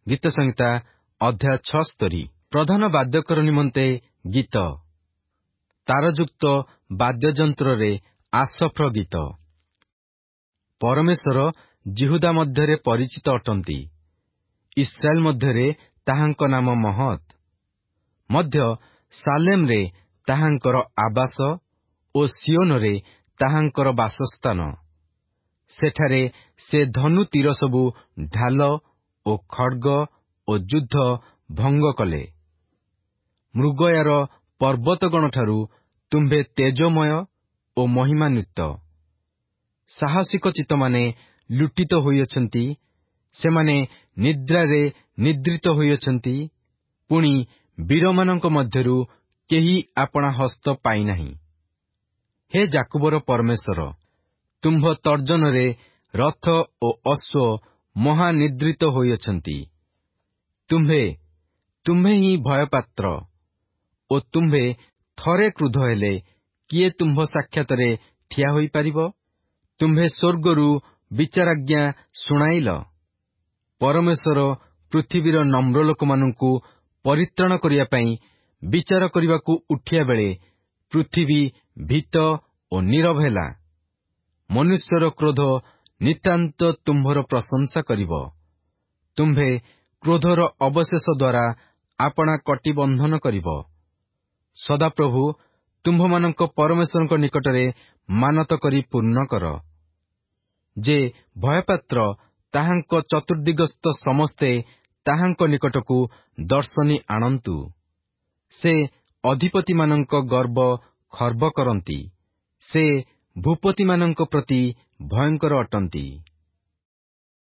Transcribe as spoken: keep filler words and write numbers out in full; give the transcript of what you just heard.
ଗୀତ ସଂହିତା ଅଧ୍ୟାୟ ଛଅସ୍ତରୀ। ପ୍ରଧାନ ବାଦ୍ୟକର ନିମନ୍ତେ ଗୀତ। ତାରଯୁକ୍ତ ବାଦ୍ୟଯନ୍ତ୍ରରେ ଆସଫ୍ର ଗୀତ। ପରମେଶ୍ୱର ଜିହୁଦା ମଧ୍ୟରେ ପରିଚିତ ଅଟନ୍ତି। ଇସ୍ରାଏଲ୍ ମଧ୍ୟରେ ତାହାଙ୍କ ନାମ ମହତ୍। ମଧ୍ୟ ସାଲେମରେ ତାହାଙ୍କର ଆବାସ ଓ ସିଓନରେ ତାହାଙ୍କର ବାସସ୍ଥାନ। ସେଠାରେ ସେ ଧନୁ ତୀର ସବୁ ଢାଲ ଓ ଖଡ୍ଗ ଓ ଯୁଦ୍ଧ ଭଙ୍ଗ କଲେ। ମୃଗୟାର ପର୍ବତଗଣଠାରୁ ତୁମ୍ଭେ ତେଜମୟ ଓ ମହିମାନ୍ୱିତ। ସାହସିକ ଚିତ୍ତମାନେ ଲୁଟିତ ହୋଇଅଛନ୍ତି, ସେମାନେ ନିଦ୍ରାରେ ନିଦ୍ରିତ ହୋଇଅଛନ୍ତି। ପୁଣି ବୀରମାନଙ୍କ ମଧ୍ୟରୁ କେହି ଆପଣା ହସ୍ତ ପାଇନାହିଁ। ହେ ଯାକୁବର ପରମେଶ୍ୱର, ତୁମ୍ଭ ତର୍ଜନରେ ରଥ ଓ ଅଶ୍ୱ ମହାନିଦ୍ରିତ ହୋଇଅଛନ୍ତି। ତୁମ୍ଭେ ତୁମ୍ଭେ ହିଁ ଭୟପାତ୍ର ଓ ତୁମ୍ଭେ ଥରେ କ୍ରୁଦ୍ଧ ହେଲେ କିଏ ତୁମ୍ଭ ସାକ୍ଷାତରେ ଠିଆ ହୋଇପାରିବ? ତୁମ୍ଭେ ସ୍ୱର୍ଗରୁ ବିଚାରାଜ୍ଞା ଶୁଣାଇଲ। ପରମେଶ୍ୱର ପୃଥିବୀର ନମ୍ର ଲୋକମାନଙ୍କୁ ପରିତ୍ରାଣ କରିବା ପାଇଁ ବିଚାର କରିବାକୁ ଉଠିବା ବେଳେ ପୃଥିବୀ ଭୀତ ଓ ନୀରବ ହେଲା। ମନୁଷ୍ୟର କ୍ରୋଧ ନିତାନ୍ତ ତୁମ୍ଭର ପ୍ରଶଂସା କରିବ। ତୁମ୍ଭେ କ୍ରୋଧର ଅବଶେଷ ଦ୍ୱାରା ଆପଣା କଟି ବନ୍ଧନ କରିବ। ସଦାପ୍ରଭୁ ତୁମ୍ଭମାନଙ୍କ ପରମେଶ୍ୱରଙ୍କ ନିକଟରେ ମାନତ କରି ପୂର୍ଣ୍ଣ କର। ଯେ ଭୟପାତ୍ର ତାହାଙ୍କ ଚତୁର୍ଦ୍ଦିଗସ୍ଥ ସମସ୍ତେ ତାହାଙ୍କ ନିକଟକୁ ଦର୍ଶନୀ ଆଣନ୍ତୁ। ସେ ଅଧିପତିମାନଙ୍କ ଗର୍ବ ଖର୍ବ କରନ୍ତି। ସେ ଭୂପତିମାନଙ୍କ ପ୍ରତି ଭୟଙ୍କର ଅଟନ୍ତି।